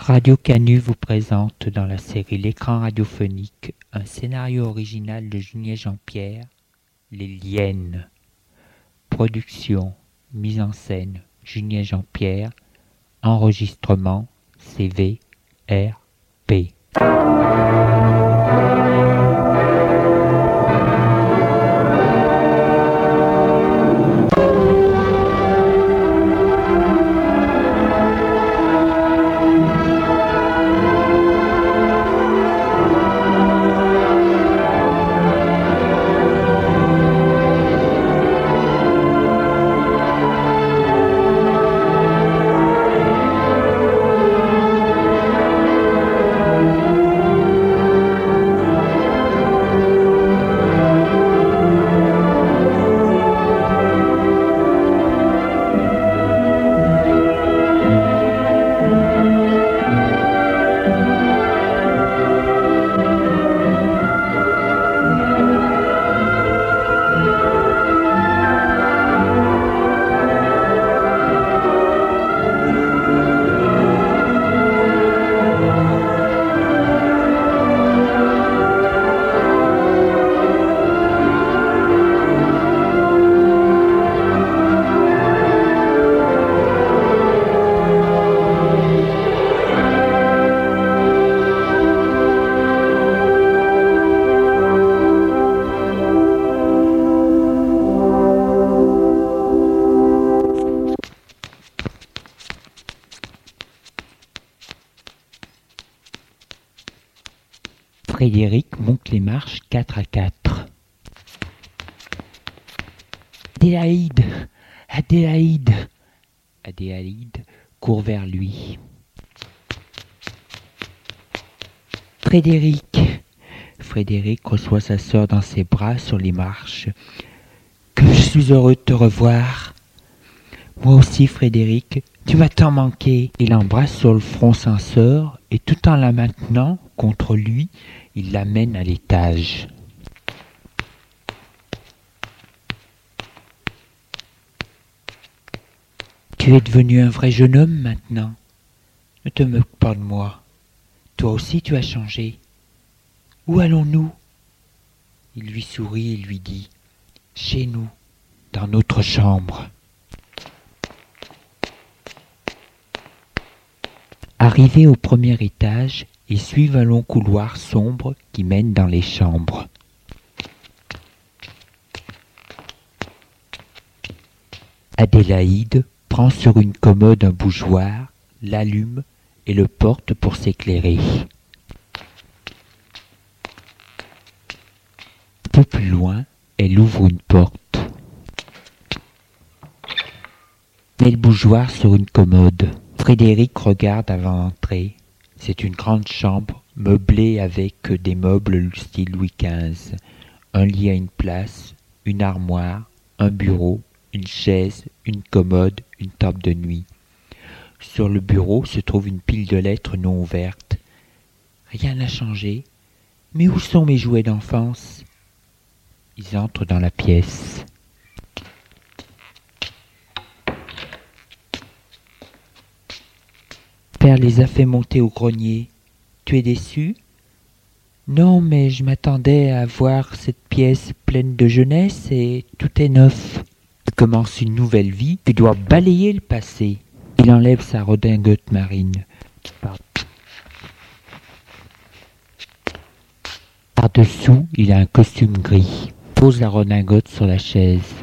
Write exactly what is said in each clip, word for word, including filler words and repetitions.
Radio Canu vous présente dans la série L'écran radiophonique un scénario original de Julien Jean-Pierre, Les Liennes. Production, mise en scène, Julien Jean-Pierre. Enregistrement, C V R P. Frédéric monte les marches quatre à quatre. Adélaïde, Adélaïde. Adélaïde court vers lui. Frédéric. Frédéric reçoit sa sœur dans ses bras sur les marches. Que je suis heureux de te revoir. Moi aussi, Frédéric, tu m'as tant manqué. Il l'embrasse sur le front sa sœur et tout en la maintenant contre lui, il l'amène à l'étage. Tu es devenu un vrai jeune homme maintenant. Ne te moque pas de moi. Toi aussi tu as changé. Où allons-nous? Il lui sourit et lui dit « Chez nous, dans notre chambre. » Arrivés au premier étage, ils suivent un long couloir sombre qui mène dans les chambres. Adélaïde prend sur une commode un bougeoir, l'allume et le porte pour s'éclairer. Un peu plus loin, elle ouvre une porte. Met le bougeoir sur une commode. Frédéric regarde avant d'entrer. C'est une grande chambre meublée avec des meubles style Louis quinze. Un lit à une place, une armoire, un bureau, une chaise, une commode, une table de nuit. Sur le bureau se trouve une pile de lettres non ouvertes. Rien n'a changé. Mais où sont mes jouets d'enfance? Ils entrent dans la pièce. Père les a fait monter au grenier. Tu es déçu? Non, mais je m'attendais à voir cette pièce pleine de jeunesse et tout est neuf. Tu commences une nouvelle vie, tu dois balayer le passé. Il enlève sa redingote marine. Par-dessous, il a un costume gris. Pose la redingote sur la chaise.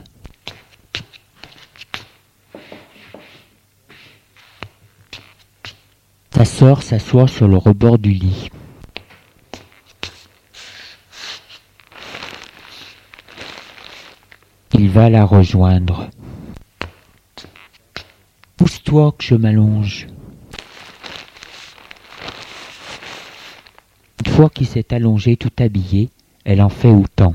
Sa sœur s'assoit sur le rebord du lit. Il va la rejoindre. Pousse-toi que je m'allonge. Une fois qu'il s'est allongé tout habillé, elle en fait autant.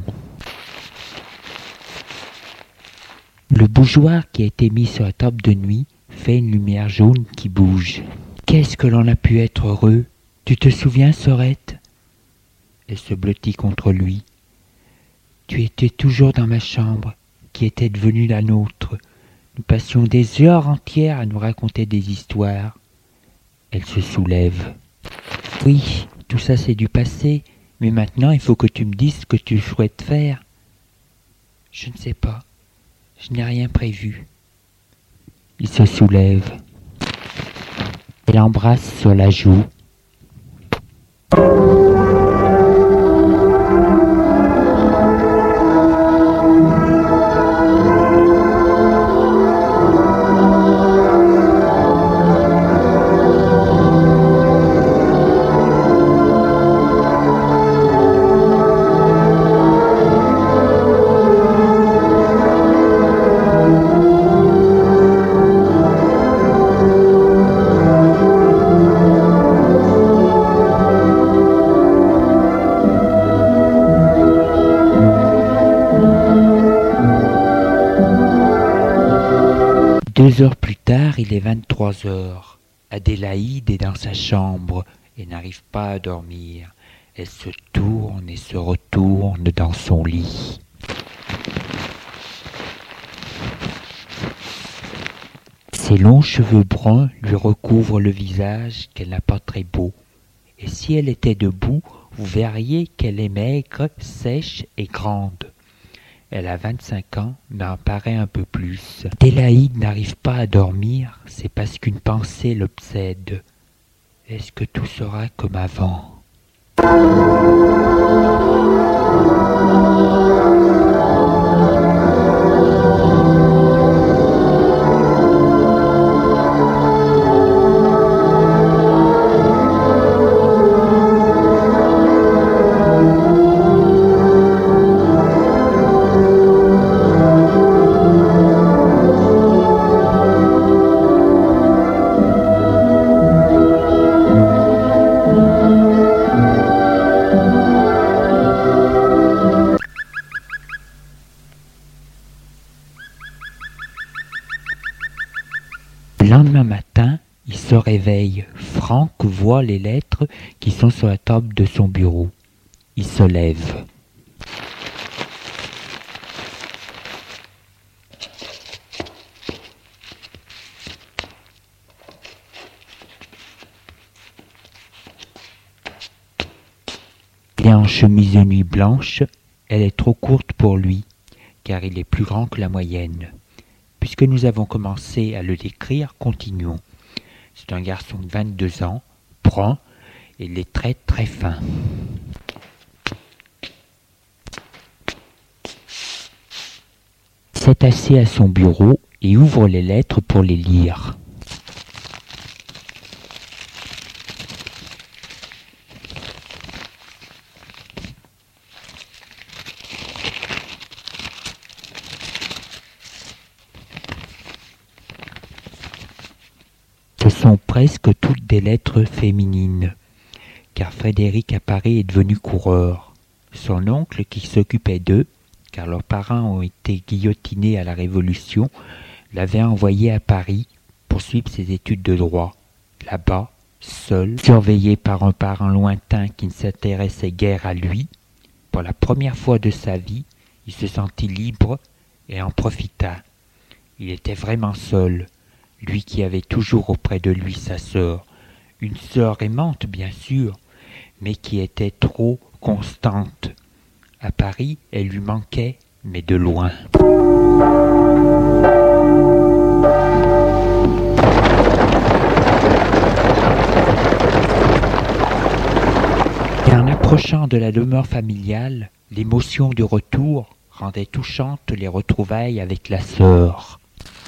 Le bougeoir qui a été mis sur la table de nuit fait une lumière jaune qui bouge. Qu'est-ce que l'on a pu être heureux? Tu te souviens, Sorette? Elle se blottit contre lui. Tu étais toujours dans ma chambre, qui était devenue la nôtre. Nous passions des heures entières à nous raconter des histoires. Elle se soulève. Oui, tout ça c'est du passé, mais maintenant il faut que tu me dises ce que tu souhaites faire. Je ne sais pas, je n'ai rien prévu. Il se soulève. Elle embrasse sur la joue. Deux heures plus tard, il est vingt-trois heures. Adélaïde est dans sa chambre et n'arrive pas à dormir. Elle se tourne et se retourne dans son lit. Ses longs cheveux bruns lui recouvrent le visage qu'elle n'a pas très beau. Et si elle était debout, vous verriez qu'elle est maigre, sèche et grande. Elle a vingt-cinq ans, mais en paraît un peu plus. Adélaïde n'arrive pas à dormir, c'est parce qu'une pensée l'obsède. Est-ce que tout sera comme avant ? Le lendemain matin, il se réveille. Franck voit les lettres qui sont sur la table de son bureau. Il se lève. Il est en chemise de nuit blanche. Elle est trop courte pour lui, car il est plus grand que la moyenne. Puisque nous avons commencé à le décrire, continuons. C'est un garçon de vingt-deux ans, brun, et les traits très fins. Il s'est assis à son bureau et ouvre les lettres pour les lire. Ce sont presque toutes des lettres féminines, car Frédéric à Paris est devenu coureur. Son oncle, qui s'occupait d'eux, car leurs parents ont été guillotinés à la Révolution, l'avait envoyé à Paris pour suivre ses études de droit. Là-bas, seul, surveillé par un parent lointain qui ne s'intéressait guère à lui, pour la première fois de sa vie, il se sentit libre et en profita. Il était vraiment seul. Lui qui avait toujours auprès de lui sa sœur, une sœur aimante bien sûr, mais qui était trop constante. À Paris, elle lui manquait, mais de loin. Et en approchant de la demeure familiale, l'émotion du retour rendait touchantes les retrouvailles avec la sœur.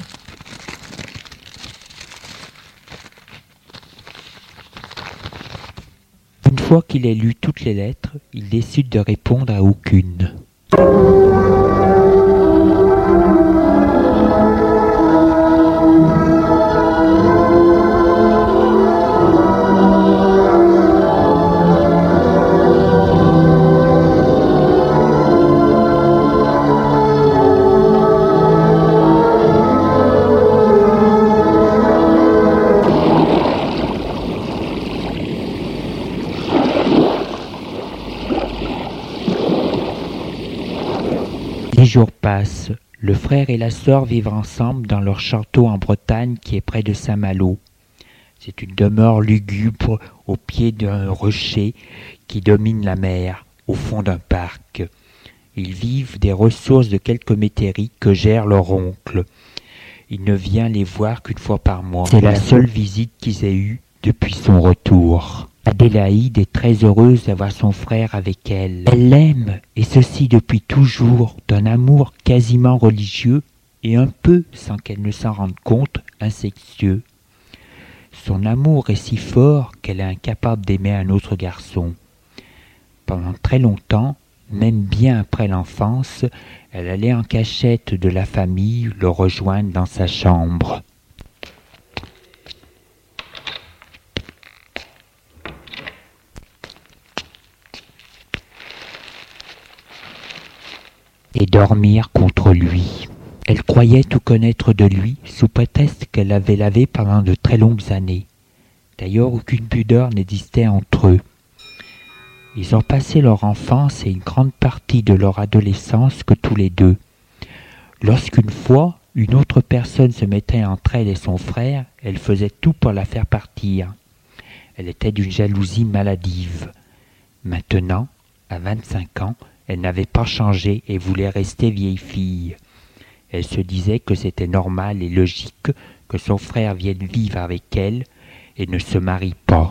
Une fois qu'il a lu toutes les lettres, il décide de répondre à aucune. Les jours passent. Le frère et la sœur vivent ensemble dans leur château en Bretagne qui est près de Saint-Malo. C'est une demeure lugubre au pied d'un rocher qui domine la mer, au fond d'un parc. Ils vivent des ressources de quelques métairies que gère leur oncle. Il ne vient les voir qu'une fois par mois. C'est la seule visite qu'ils aient eue depuis son retour. Adélaïde est très heureuse d'avoir son frère avec elle. Elle l'aime, et ceci depuis toujours, d'un amour quasiment religieux et un peu, sans qu'elle ne s'en rende compte, incestueux. Son amour est si fort qu'elle est incapable d'aimer un autre garçon. Pendant très longtemps, même bien après l'enfance, elle allait en cachette de la famille le rejoindre dans sa chambre. Et dormir contre lui. Elle croyait tout connaître de lui, sous prétexte qu'elle l'avait lavé pendant de très longues années. D'ailleurs, aucune pudeur n'existait entre eux. Ils ont passé leur enfance et une grande partie de leur adolescence que tous les deux. Lorsqu'une fois, une autre personne se mettait entre elle et son frère, elle faisait tout pour la faire partir. Elle était d'une jalousie maladive. Maintenant, à vingt-cinq ans, elle n'avait pas changé et voulait rester vieille fille. Elle se disait que c'était normal et logique que son frère vienne vivre avec elle et ne se marie pas.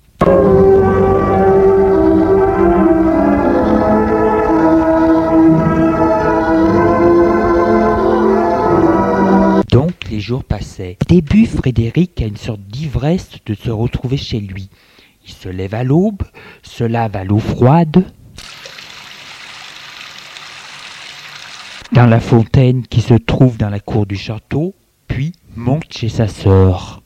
Donc les jours passaient. Au début, Frédéric a une sorte d'ivresse de se retrouver chez lui. Il se lève à l'aube, se lave à l'eau froide, dans la fontaine qui se trouve dans la cour du château, puis monte chez sa sœur.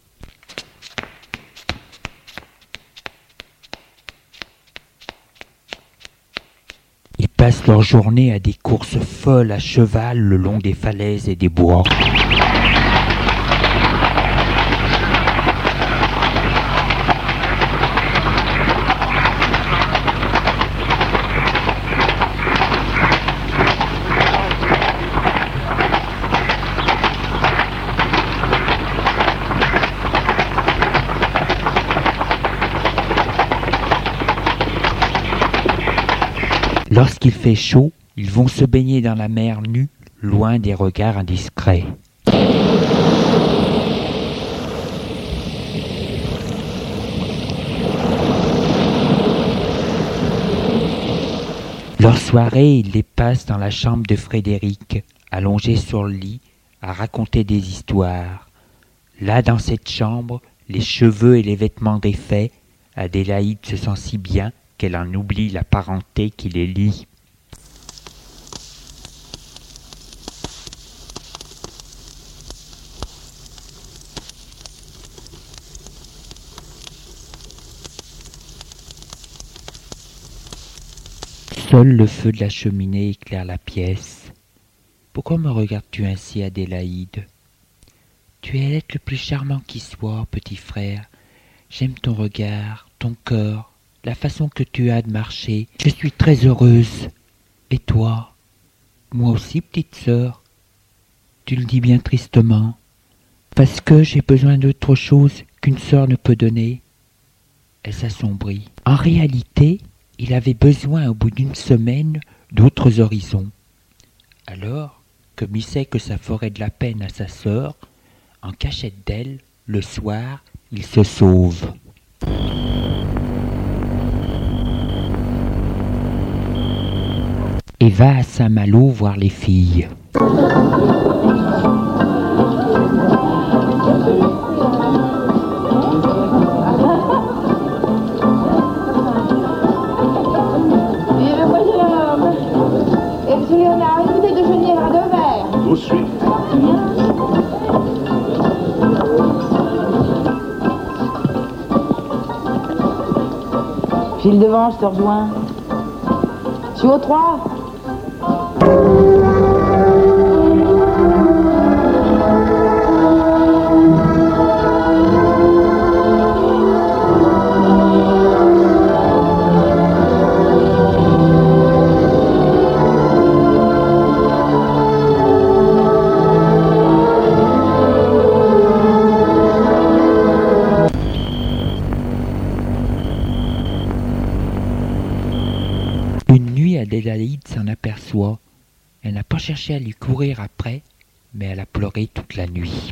Ils passent leur journée à des courses folles à cheval le long des falaises et des bois. Lorsqu'il fait chaud, ils vont se baigner dans la mer nue, loin des regards indiscrets. Leur soirée, ils les passent dans la chambre de Frédéric, allongés sur le lit, à raconter des histoires. Là, dans cette chambre, les cheveux et les vêtements défaits, Adélaïde se sent si bien qu'elle en oublie la parenté qui les lie. Seul le feu de la cheminée éclaire la pièce. Pourquoi me regardes-tu ainsi, Adélaïde? Tu es l'être le plus charmant qui soit, petit frère. J'aime ton regard, ton cœur, la façon que tu as de marcher. Je suis très heureuse. Et toi? Moi aussi, petite sœur. Tu le dis bien tristement. Parce que j'ai besoin d'autre chose qu'une sœur ne peut donner. Elle s'assombrit. En réalité, il avait besoin au bout d'une semaine d'autres horizons. Alors, comme il sait que ça ferait de la peine à sa sœur, en cachette d'elle, le soir, il se sauve. Et va à Saint-Malo voir les filles. Tout de suite. File devant, je te rejoins. Je suis au trois. Adélaïde s'en aperçoit. Elle n'a pas cherché à lui courir après, mais elle a pleuré toute la nuit.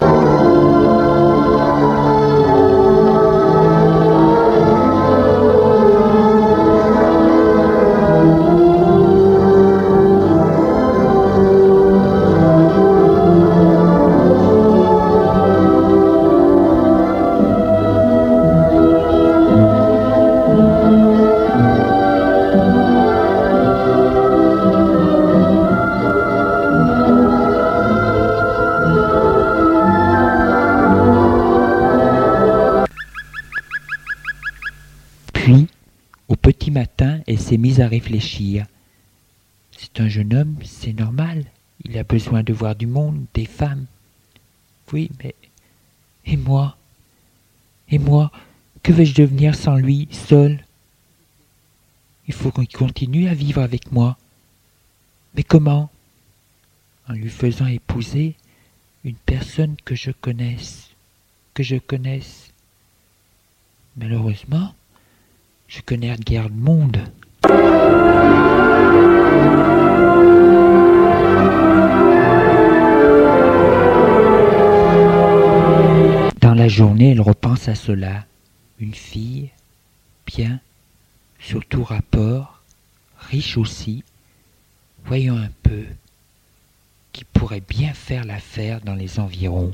Puis, au petit matin, elle s'est mise à réfléchir. C'est un jeune homme, c'est normal. Il a besoin de voir du monde, des femmes. Oui, mais... Et moi? Et moi? Que vais-je devenir sans lui, seul? Il faut qu'il continue à vivre avec moi. Mais comment? En lui faisant épouser une personne que je connaisse. Que je connaisse. Malheureusement, je connais guère le monde. Dans la journée, elle repense à cela. Une fille, bien, surtout rapport, riche aussi, voyons un peu, qui pourrait bien faire l'affaire dans les environs.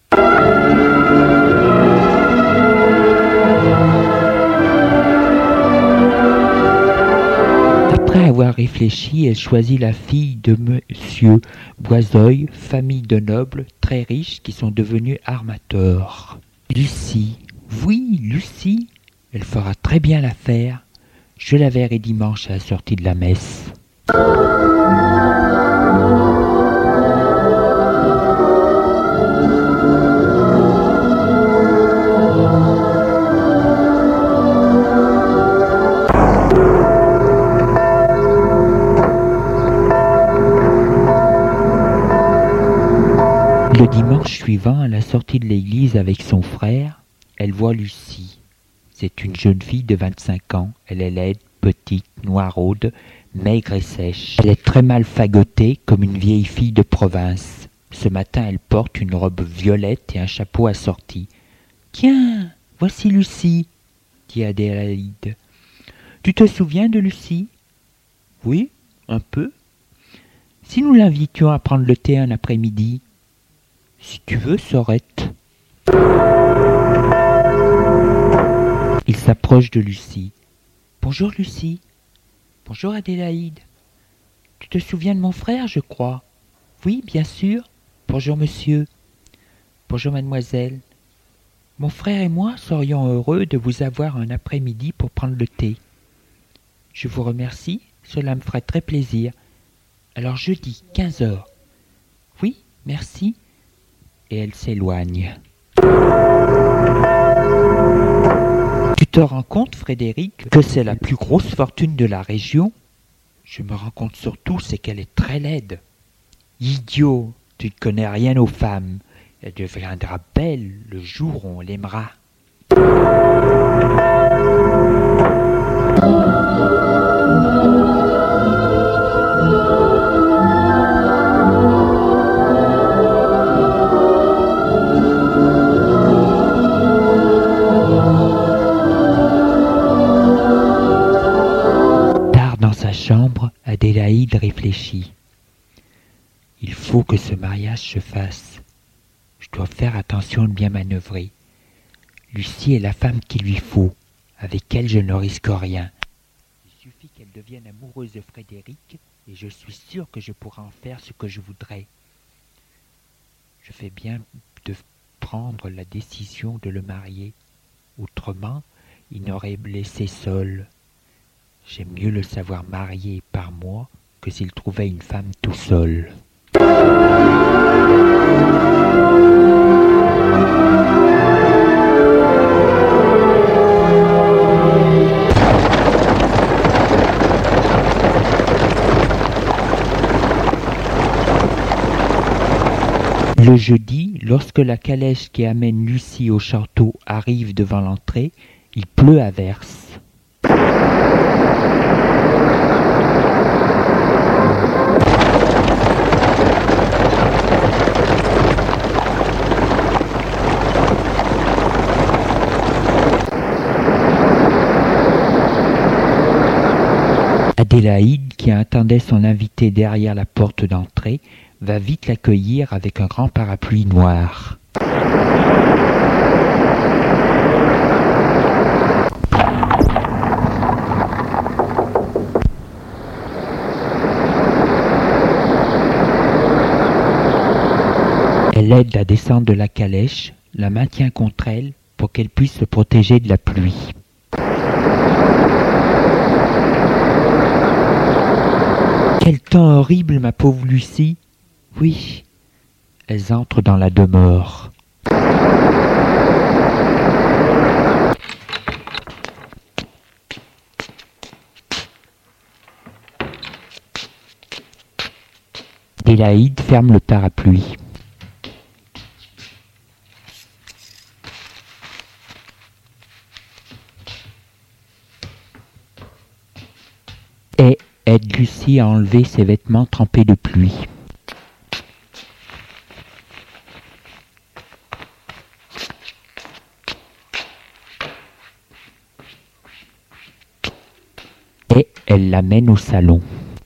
Après avoir réfléchi, elle choisit la fille de Monsieur Boisoeil, famille de nobles très riches qui sont devenus armateurs. Lucie, oui, Lucie, elle fera très bien l'affaire. Je la verrai dimanche à la sortie de la messe. Le dimanche suivant, à la sortie de l'église avec son frère, elle voit Lucie. C'est une jeune fille de vingt-cinq ans. Elle est laide, petite, noiraude, maigre et sèche. Elle est très mal fagotée comme une vieille fille de province. Ce matin, elle porte une robe violette et un chapeau assorti. « Tiens, voici Lucie, » dit Adélaïde. « Tu te souviens de Lucie ?»« Oui, un peu. »« Si nous l'invitions à prendre le thé un après-midi ?»« Si tu veux, Sorette. » Il s'approche de Lucie. « Bonjour Lucie. »« Bonjour Adélaïde. »« Tu te souviens de mon frère, je crois ?»« Oui, bien sûr. Bonjour monsieur. »« Bonjour mademoiselle. Mon frère et moi serions heureux de vous avoir un après-midi pour prendre le thé. »« Je vous remercie, cela me ferait très plaisir. Alors jeudi, quinze heures. »« Oui, merci. » Et elle s'éloigne. Tu te rends compte, Frédéric, que c'est la plus grosse fortune de la région? Je me rends compte surtout, c'est qu'elle est très laide. Idiot, tu ne connais rien aux femmes. Elle deviendra belle le jour où on l'aimera. Chambre, Adélaïde réfléchit. Il faut que ce mariage se fasse. Je dois faire attention de bien manœuvrer. Lucie est la femme qu'il lui faut. Avec elle, je ne risque rien. Il suffit qu'elle devienne amoureuse de Frédéric et je suis sûr que je pourrai en faire ce que je voudrais. Je fais bien de prendre la décision de le marier. Autrement, il n'aurait laissé seul. J'aime mieux le savoir marié par moi que s'il trouvait une femme tout seul. Le jeudi, lorsque la calèche qui amène Lucie au château arrive devant l'entrée, il pleut à verse. Adélaïde, qui attendait son invité derrière la porte d'entrée, va vite l'accueillir avec un grand parapluie noir. Elle l'aide à descendre de la calèche, la maintient contre elle pour qu'elle puisse se protéger de la pluie. Quel temps horrible, ma pauvre Lucie! Oui, elles entrent dans la demeure. Adélaïde ferme le parapluie. Et aide Lucie à enlever ses vêtements trempés de pluie. Et elle l'amène au salon.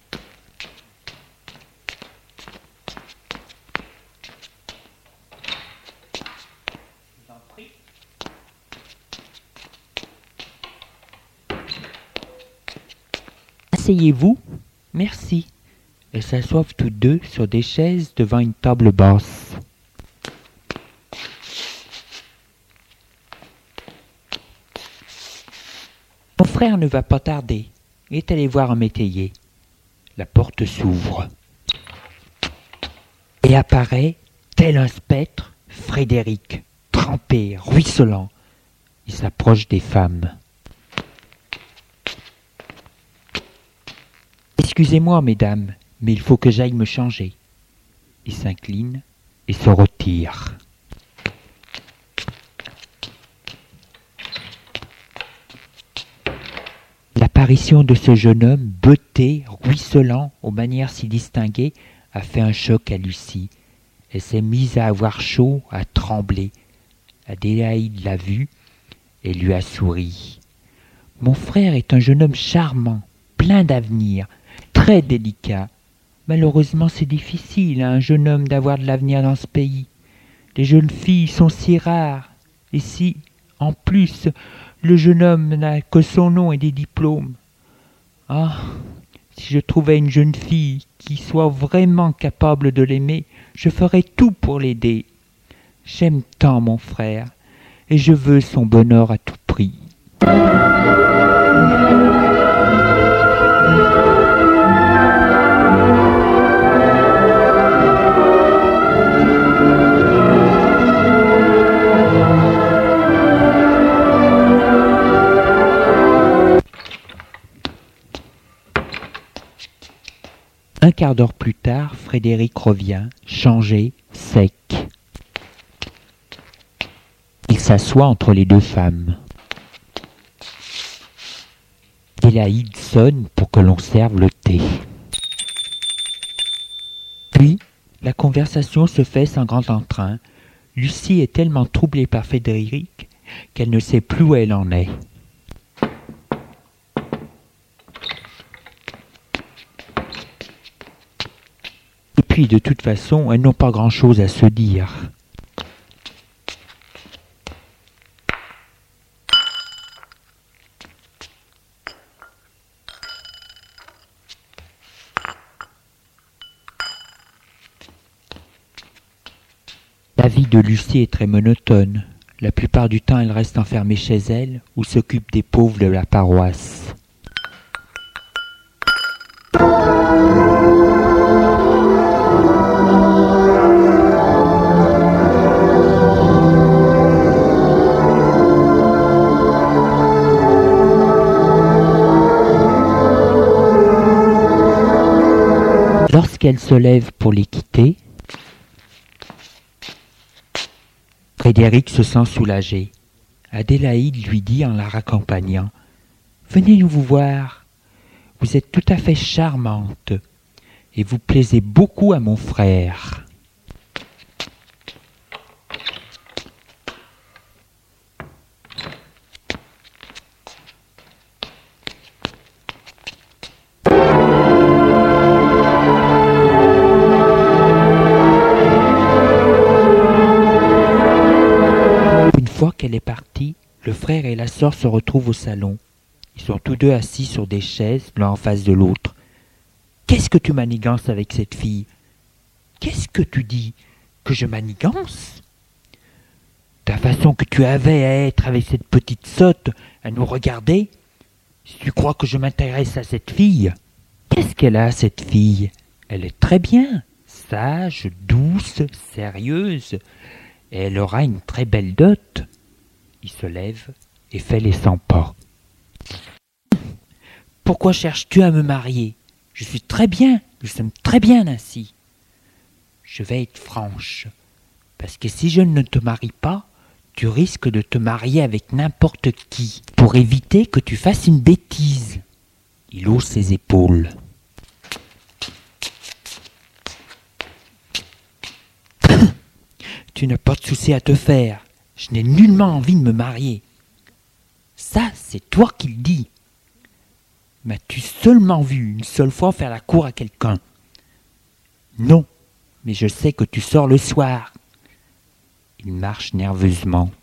Asseyez-vous. Merci. Elles s'assoivent toutes deux sur des chaises devant une table basse. Mon frère ne va pas tarder. Il est allé voir un métayer. La porte s'ouvre. Et apparaît, tel un spectre, Frédéric, trempé, ruisselant. Il s'approche des femmes. Excusez-moi, mesdames, mais il faut que j'aille me changer. Il s'incline et se retire. L'apparition de ce jeune homme, beuté, ruisselant, aux manières si distinguées, a fait un choc à Lucie. Elle s'est mise à avoir chaud, à trembler. Adélaïde l'a vu et lui a souri. Mon frère est un jeune homme charmant, plein d'avenir, très délicat. Malheureusement, c'est difficile à un jeune homme d'avoir de l'avenir dans ce pays. Les jeunes filles sont si rares. Et si, en plus, le jeune homme n'a que son nom et des diplômes. Ah, si je trouvais une jeune fille qui soit vraiment capable de l'aimer, je ferais tout pour l'aider. J'aime tant mon frère, et je veux son bonheur à tout prix. Un quart d'heure plus tard, Frédéric revient, changé, sec. Il s'assoit entre les deux femmes. Adélaïde sonne pour que l'on serve le thé. Puis, la conversation se fait sans grand entrain. Lucie est tellement troublée par Frédéric qu'elle ne sait plus où elle en est. Et puis, de toute façon, elles n'ont pas grand-chose à se dire. La vie de Lucie est très monotone. La plupart du temps, elle reste enfermée chez elle ou s'occupe des pauvres de la paroisse. Lorsqu'elle se lève pour les quitter, Frédéric se sent soulagé. Adélaïde lui dit en la raccompagnant « Venez nous vous voir. Vous êtes tout à fait charmante et vous plaisez beaucoup à mon frère. » fois qu'elle est partie, le frère et la sœur se retrouvent au salon. Ils sont tous deux assis sur des chaises, l'un en face de l'autre. « Qu'est-ce que tu manigances avec cette fille ? Qu'est-ce que tu dis ? Que je manigance ? Ta façon que tu avais à être avec cette petite sotte, à nous regarder ? Si tu crois que je m'intéresse à cette fille ? Qu'est-ce qu'elle a, cette fille ? Elle est très bien, sage, douce, sérieuse, et elle aura une très belle dot. » Il se lève et fait les cent pas. « Pourquoi cherches-tu à me marier ? Je suis très bien, nous sommes très bien ainsi. Je vais être franche, parce que si je ne te marie pas, tu risques de te marier avec n'importe qui, pour éviter que tu fasses une bêtise. » Il hausse ses épaules. « Tu n'as pas de souci à te faire. Je n'ai nullement envie de me marier. » « Ça, c'est toi qui le dis. M'as-tu seulement vu une seule fois faire la cour à quelqu'un ? » ?»« Non, mais je sais que tu sors le soir. » Il marche nerveusement.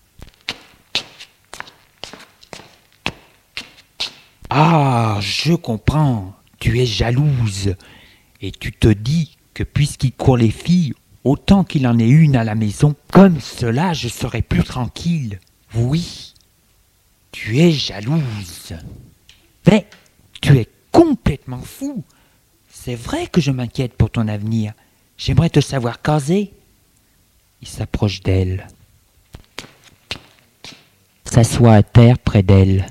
« Ah, je comprends. Tu es jalouse. Et tu te dis que puisqu'il court les filles, autant qu'il en ait une à la maison, comme cela je serai plus tranquille. Oui. Tu es jalouse. Mais tu es complètement fou. C'est vrai que je m'inquiète pour ton avenir. J'aimerais te savoir caser. » Il s'approche d'elle. S'assoit à terre près d'elle.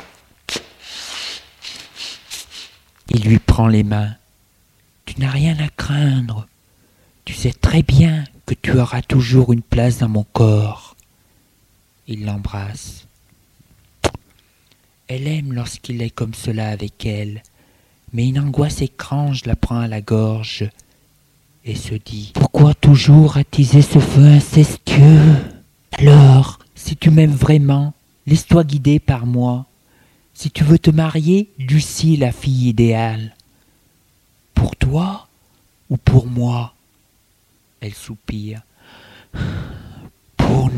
Il lui prend les mains. « Tu n'as rien à craindre. Tu sais très bien que tu auras toujours une place dans mon corps. » Il l'embrasse. Elle aime lorsqu'il est comme cela avec elle, mais une angoisse étrange la prend à la gorge et se dit « Pourquoi toujours attiser ce feu incestueux ? Alors, si tu m'aimes vraiment, laisse-toi guider par moi. Si tu veux te marier, Lucie est la fille idéale. Pour toi ou pour moi ?» Elle soupire. « Pour nous. »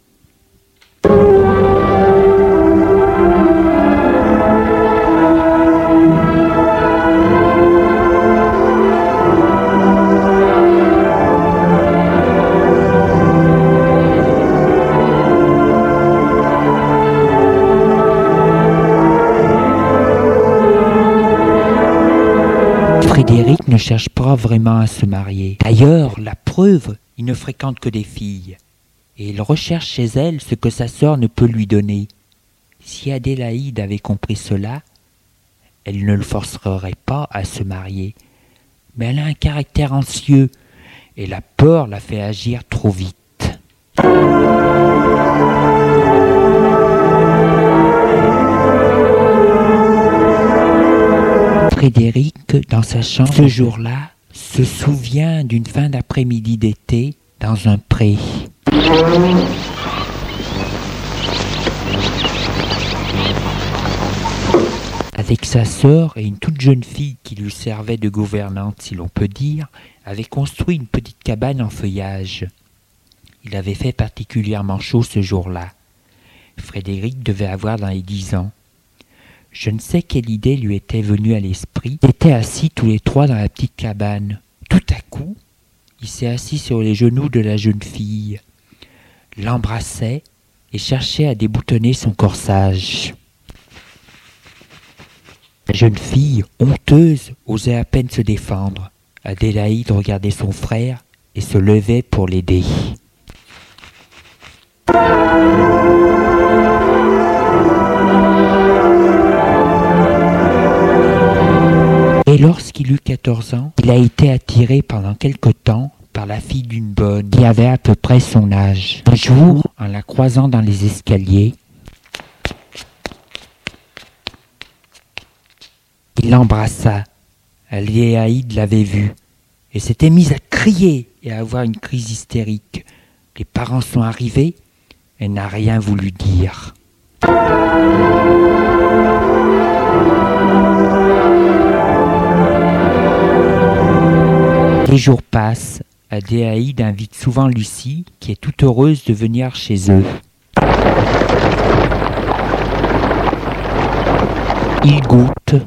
Frédéric ne cherche pas vraiment à se marier. D'ailleurs, la preuve, il ne fréquente que des filles. Et il recherche chez elle ce que sa sœur ne peut lui donner. Si Adélaïde avait compris cela, elle ne le forcerait pas à se marier. Mais elle a un caractère anxieux, et la peur la fait agir trop vite. Frédéric, dans sa chambre, ce jour-là, se souvient d'une fin d'après-midi d'été dans un pré. Avec sa sœur et une toute jeune fille qui lui servait de gouvernante, si l'on peut dire, avait construit une petite cabane en feuillage. Il avait fait particulièrement chaud ce jour-là. Frédéric devait avoir dans les dix ans. Je ne sais quelle idée lui était venue à l'esprit. Ils étaient assis tous les trois dans la petite cabane. Tout à coup, il s'est assis sur les genoux de la jeune fille, l'embrassait et cherchait à déboutonner son corsage. La jeune fille, honteuse, osait à peine se défendre. Adélaïde regardait son frère et se levait pour l'aider. Et lorsqu'il eut quatorze ans, il a été attiré pendant quelque temps par la fille d'une bonne qui avait à peu près son âge. Un jour, en la croisant dans les escaliers, il l'embrassa. Adélaïde l'avait vu et s'était mise à crier et à avoir une crise hystérique. Les parents sont arrivés, elle n'a rien voulu dire. Les jours passent, Adélaïde invite souvent Lucie, qui est toute heureuse de venir chez eux. Il goûte.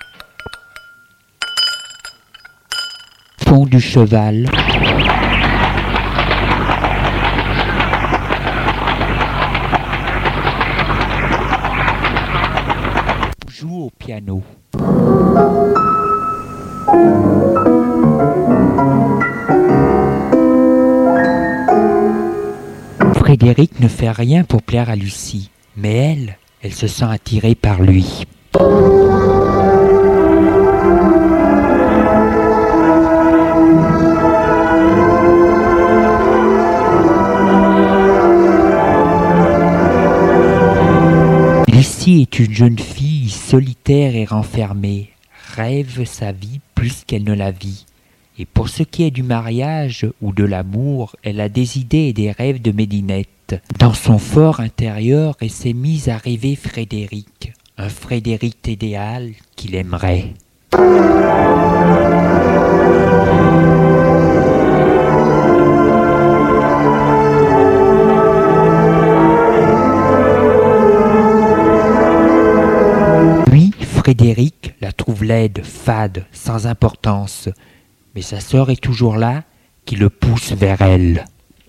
Fond du cheval. Joue au piano. Frédéric ne fait rien pour plaire à Lucie, mais elle, elle se sent attirée par lui. Lucie est une jeune fille solitaire et renfermée, rêve sa vie plus qu'elle ne la vit. Et pour ce qui est du mariage ou de l'amour, elle a des idées et des rêves de Médinette. Dans son fort intérieur, elle s'est mise à rêver Frédéric, un Frédéric idéal qu'il aimerait. Lui, Frédéric, la trouve laide, fade, sans importance. Mais sa sœur est toujours là, qui le pousse vers elle.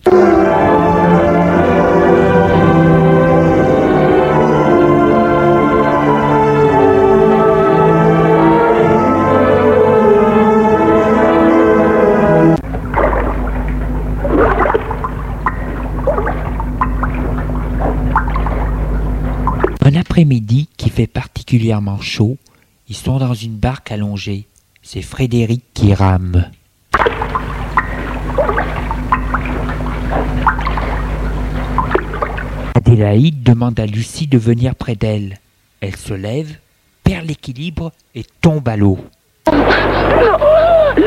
Un après-midi qui fait particulièrement chaud, ils sont dans une barque allongée. C'est Frédéric qui rame. Adélaïde demande à Lucie de venir près d'elle. Elle se lève, perd l'équilibre et tombe à l'eau. Elle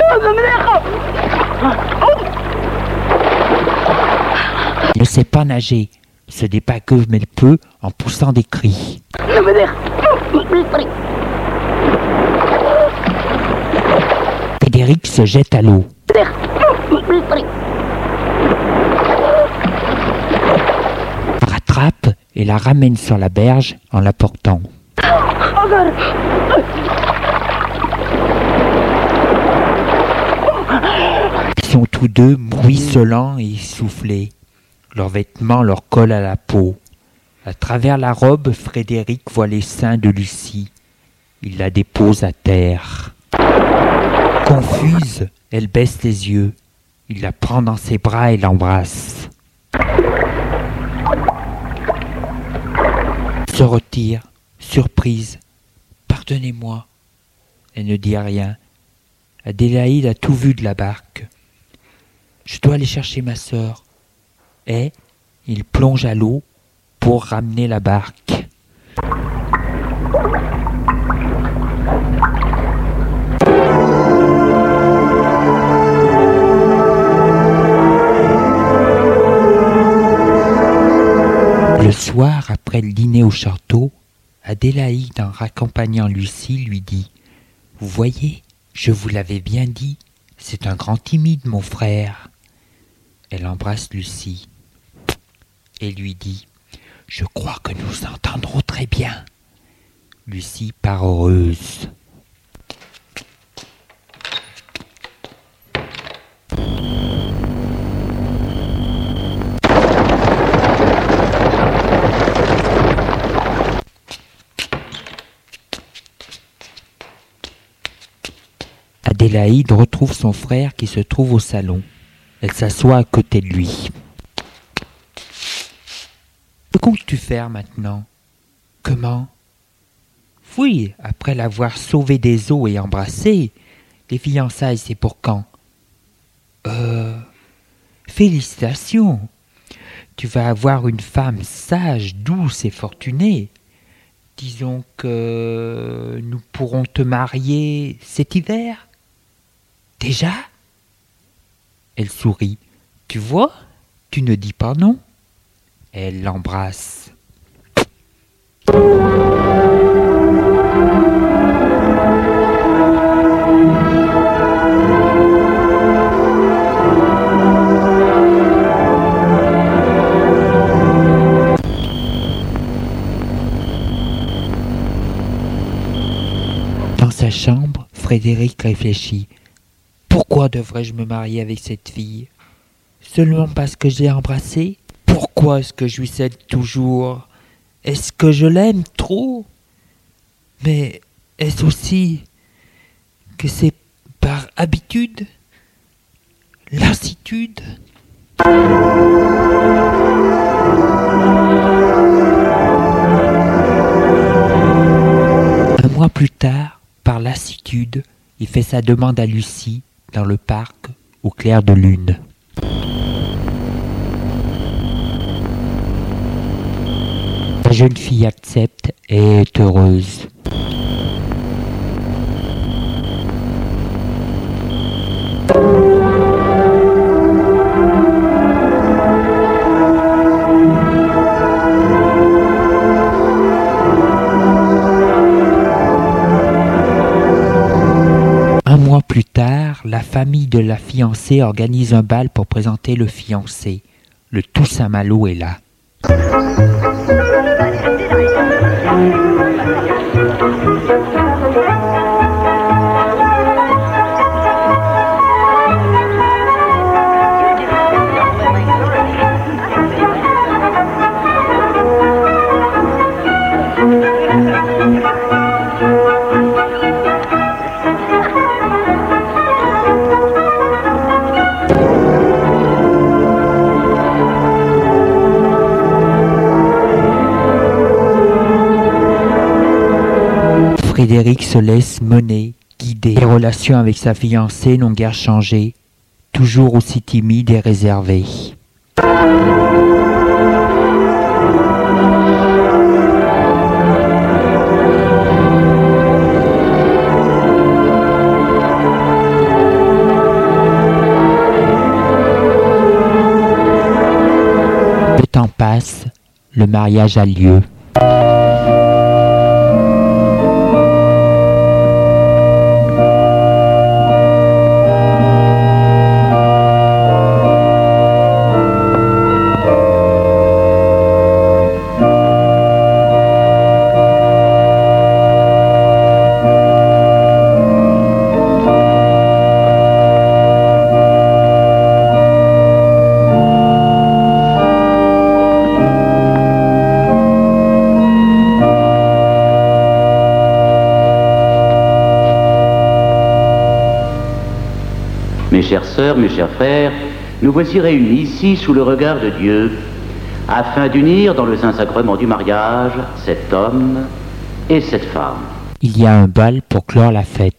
ne sait pas nager, se débat comme elle peut en poussant des cris. Frédéric se jette à l'eau. Rattrape et la ramène sur la berge en la portant. Ils sont tous deux ruisselants et essoufflés. Leurs vêtements leur collent à la peau. À travers la robe, Frédéric voit les seins de Lucie. Il la dépose à terre. Confuse, elle baisse les yeux. Il la prend dans ses bras et l'embrasse. Se retire, surprise. Pardonnez-moi. Elle ne dit rien. Adélaïde a tout vu de la barque. Je dois aller chercher ma sœur. Et il plonge à l'eau pour ramener la barque. Le soir, après le dîner au château, Adélaïde, en raccompagnant Lucie, lui dit « Vous voyez, je vous l'avais bien dit, c'est un grand timide, mon frère. » Elle embrasse Lucie et lui dit « Je crois que nous entendrons très bien. » Lucie part heureuse. Adélaïde retrouve son frère qui se trouve au salon. Elle s'assoit à côté de lui. « Que comptes-tu faire maintenant ? » ?»« Comment ? » ?»« Oui, après l'avoir sauvé des eaux et embrassé, les fiançailles, c'est pour quand ? » ?»« Euh... Félicitations ! Tu vas avoir une femme sage, douce et fortunée. Disons que nous pourrons te marier cet hiver ? » « Déjà ? » Elle sourit. « Tu vois, tu ne dis pas non. » Elle l'embrasse. sa chambre, Frédéric réfléchit. Pourquoi devrais-je me marier avec cette fille? Seulement parce que je l'ai embrassée? Pourquoi est-ce que je lui cède toujours? Est-ce que je l'aime trop? Mais est-ce aussi que c'est par habitude? Lassitude? Un mois plus tard, par lassitude, il fait sa demande à Lucie dans le parc au clair de lune. La jeune fille accepte et est heureuse. Un mois plus tard, la famille de la fiancée organise un bal pour présenter le fiancé. Le Toussaint-Malo est là. Frédéric se laisse mener, guider. Les relations avec sa fiancée n'ont guère changé, toujours aussi timide et réservé. Le temps passe, le mariage a lieu. Mes chères sœurs, mes chers frères, nous voici réunis ici sous le regard de Dieu, afin d'unir dans le Saint-Sacrement du mariage cet homme et cette femme. Il y a un bal pour clore la fête.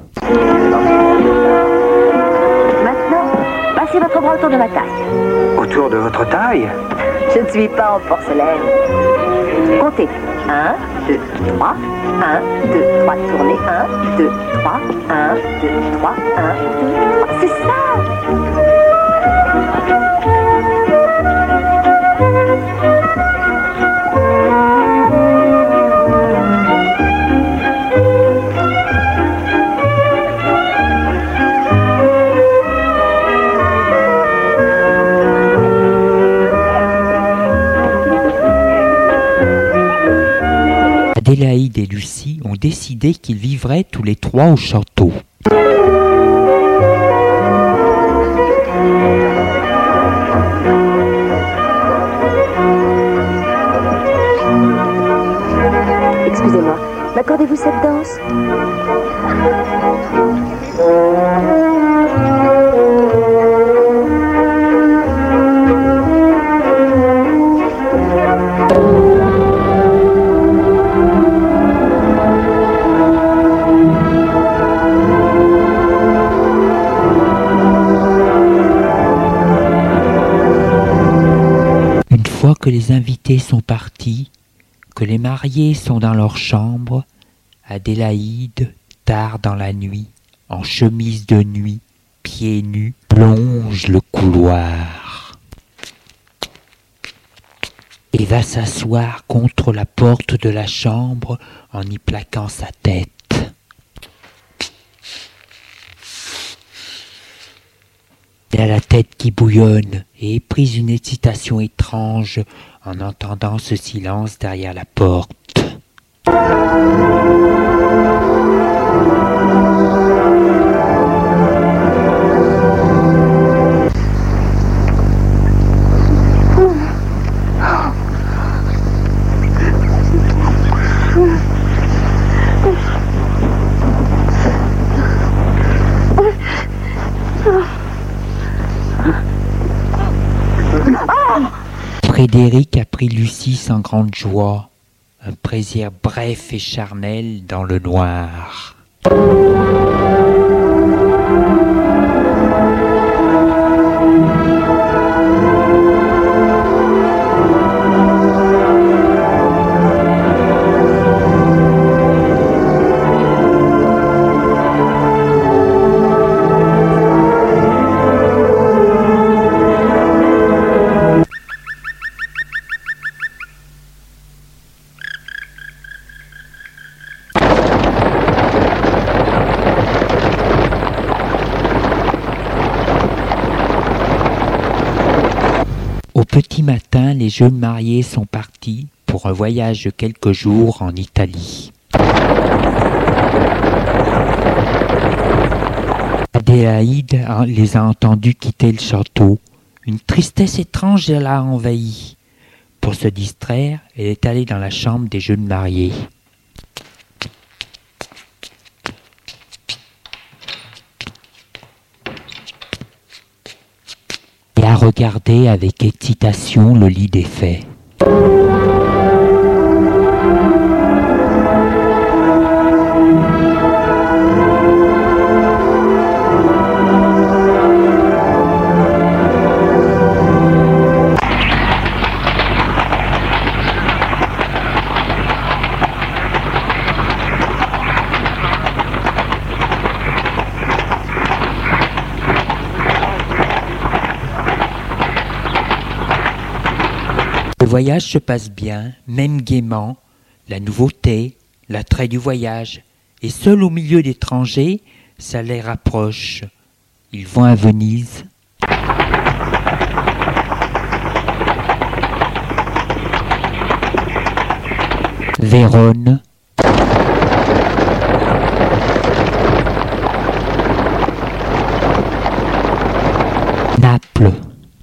Maintenant, passez votre bras autour de ma taille. Autour de votre taille? Je ne suis pas en porcelaine. Comptez. un, deux, trois. un, deux, trois. Tournez. un, deux, trois. un, deux, trois. un, deux, trois. C'est ça! Adélaïde et Lucie ont décidé qu'ils vivraient tous les trois au château. Excusez-moi, m'accordez-vous cette danse? Une fois que les invités sont partis, que les mariés sont dans leur chambre, Adélaïde, tard dans la nuit, en chemise de nuit, pieds nus, plonge le couloir et va s'asseoir contre la porte de la chambre en y plaquant sa tête. Elle a la tête qui bouillonne et est prise d'une excitation étrange en entendant ce silence derrière la porte. Frédéric a pris Lucie sans grande joie, un plaisir bref et charnel dans le noir. Au petit matin, les jeunes mariés sont partis pour un voyage de quelques jours en Italie. Adélaïde les a entendus quitter le château. Une tristesse étrange l'a envahie. Pour se distraire, elle est allée dans la chambre des jeunes mariés. Et a regardé avec excitation le lit défait. Le voyage se passe bien, même gaiement, la nouveauté, l'attrait du voyage, et seul au milieu d'étrangers, ça les rapproche. Ils vont à Venise. Vérone. Naples.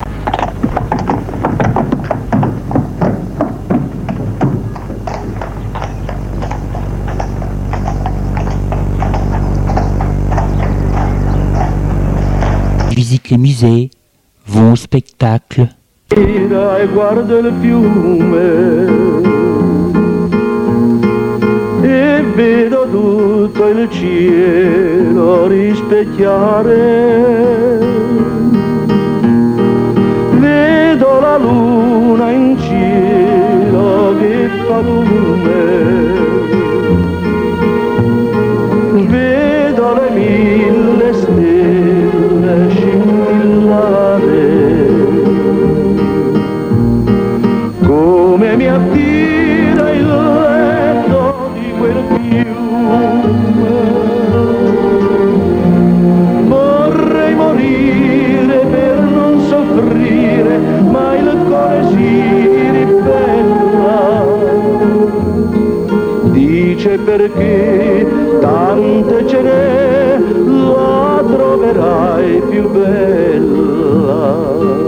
Visitent les musées, vont au spectacle. E guarda il fiume e vedo tutto il cielo rispecchiare, vedo la luna in cielo che fa lume, vedo le mille stelle scintillare, come mi attira il letto di quel fiume. Vorrei morire per non soffrire, ma il cuore si ribella. Dice perché tante ce n'è, la troverai più bella.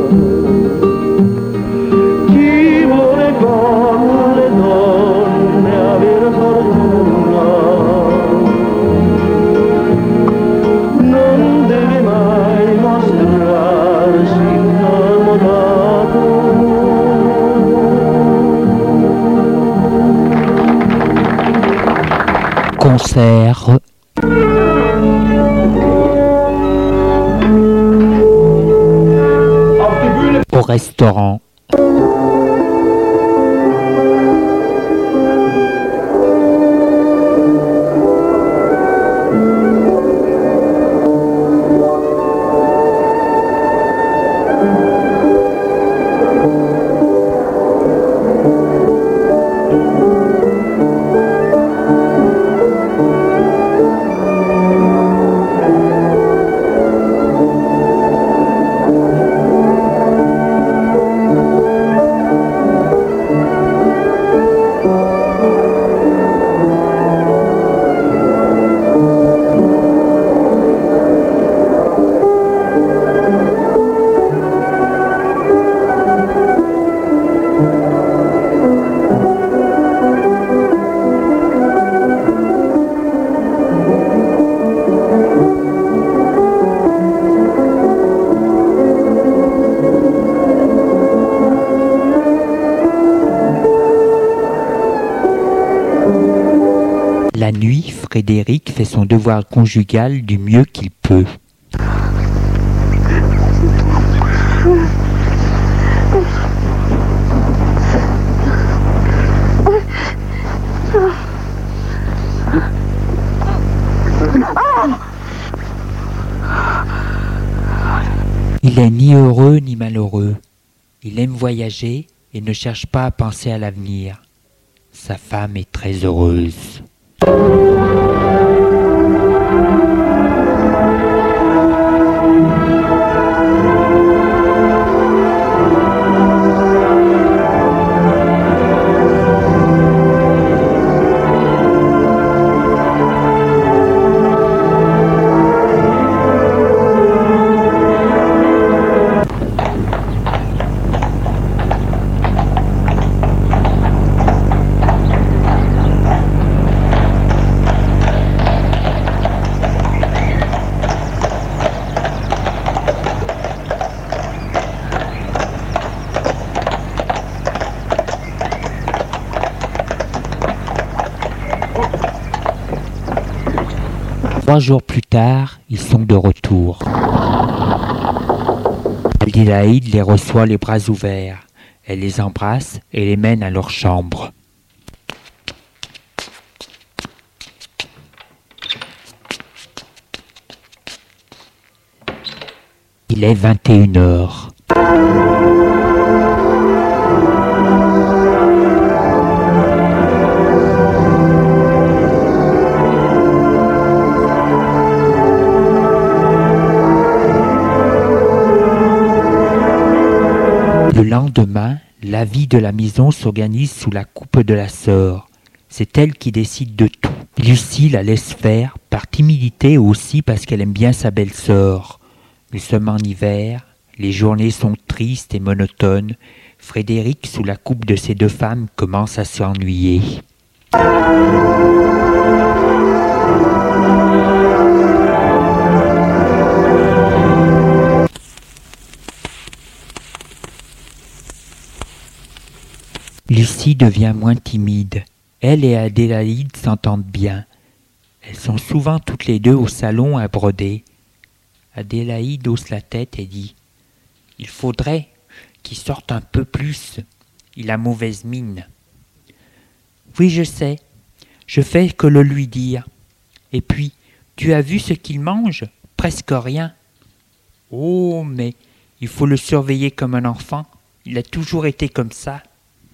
Chi vuole con le donne aver fortuna non deve mai mostrarsi innamorato. Concert. Au restaurant. La nuit, Frédéric fait son devoir conjugal du mieux qu'il peut. Il est ni heureux ni malheureux. Il aime voyager et ne cherche pas à penser à l'avenir. Sa femme est très heureuse. Trois jours plus tard, ils sont de retour. Adélaïde les reçoit les bras ouverts. Elle les embrasse et les mène à leur chambre. Il est vingt et une heures. Le lendemain, la vie de la maison s'organise sous la coupe de la sœur. C'est elle qui décide de tout. Lucie la laisse faire, par timidité aussi parce qu'elle aime bien sa belle-sœur. Nous sommes en hiver, les journées sont tristes et monotones. Frédéric, sous la coupe de ces deux femmes, commence à s'ennuyer. Lucie devient moins timide. Elle et Adélaïde s'entendent bien. Elles sont souvent toutes les deux au salon à broder. Adélaïde hausse la tête et dit « Il faudrait qu'il sorte un peu plus. Il a mauvaise mine. »« Oui, je sais. Je fais que le lui dire. Et puis, tu as vu ce qu'il mange? Presque rien. »« Oh, mais il faut le surveiller comme un enfant. Il a toujours été comme ça. »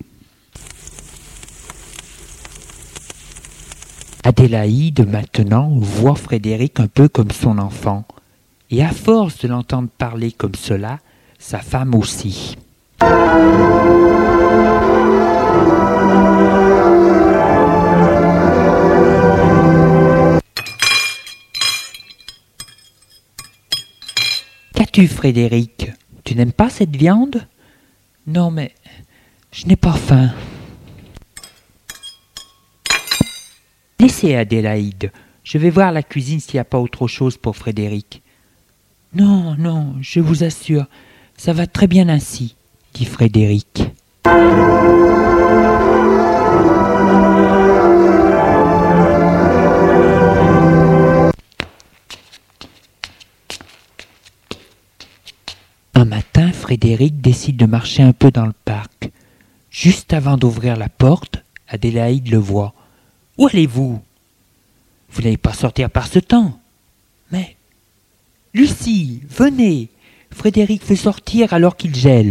Adélaïde, maintenant, voit Frédéric un peu comme son enfant. Et à force de l'entendre parler comme cela, sa femme aussi. Qu'as-tu, Frédéric? Tu n'aimes pas cette viande? Non, mais je n'ai pas faim. Laissez Adélaïde. Je vais voir la cuisine s'il n'y a pas autre chose pour Frédéric. Non, non, je vous assure, ça va très bien ainsi, dit Frédéric. Un matin, Frédéric décide de marcher un peu dans le parc. Juste avant d'ouvrir la porte, Adélaïde le voit. « Où allez-vous? Vous n'allez pas sortir par ce temps. Mais, Lucie, venez. Frédéric veut sortir alors qu'il gèle. »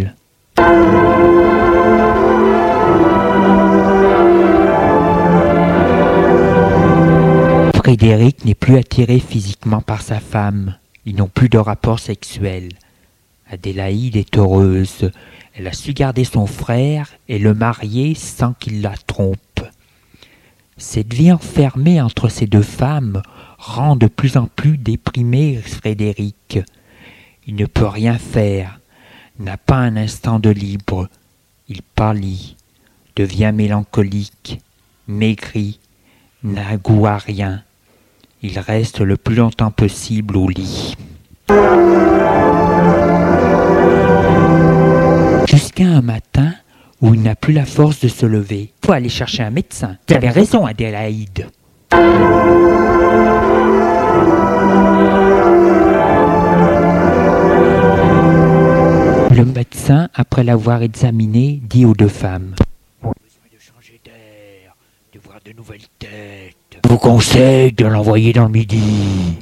Frédéric n'est plus attiré physiquement par sa femme. Ils n'ont plus de rapport sexuel. Adélaïde est heureuse. Elle a su garder son frère et le marier sans qu'il la trompe. Cette vie enfermée entre ces deux femmes rend de plus en plus déprimé Frédéric. Il ne peut rien faire, n'a pas un instant de libre. Il pâlit, devient mélancolique, maigrit, n'a goût à rien. Il reste le plus longtemps possible au lit. Jusqu'à un matin où il n'a plus la force de se lever. Il faut aller chercher un médecin. Tu avais raison, Adélaïde. Le médecin, après l'avoir examiné, dit aux deux femmes: on a besoin de changer d'air, de voir de nouvelles têtes. Je vous conseille de l'envoyer dans le Midi.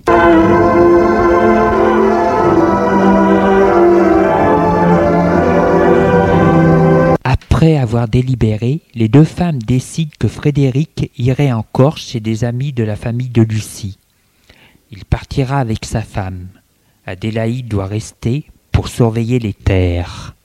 Après avoir délibéré, les deux femmes décident que Frédéric irait en Corse chez des amis de la famille de Lucie. Il partira avec sa femme. Adélaïde doit rester pour surveiller les terres.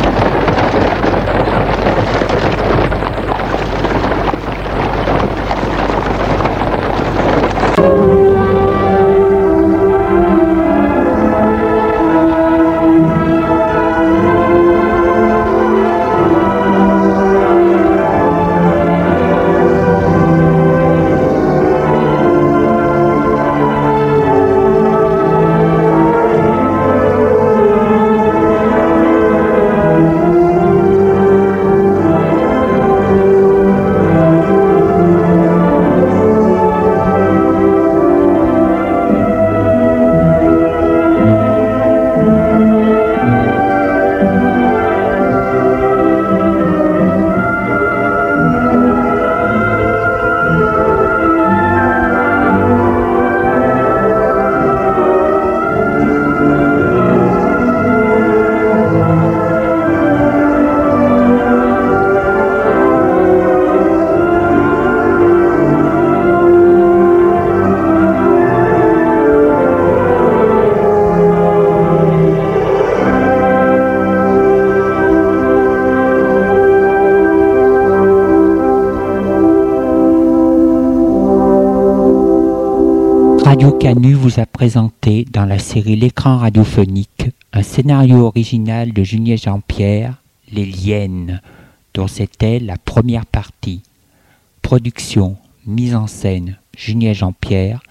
Radio Canu vous a présenté dans la série L'écran radiophonique un scénario original de Juliette Jean-Pierre, Les Liennes, dont c'était la première partie. Production, mise en scène, Juliette Jean-Pierre,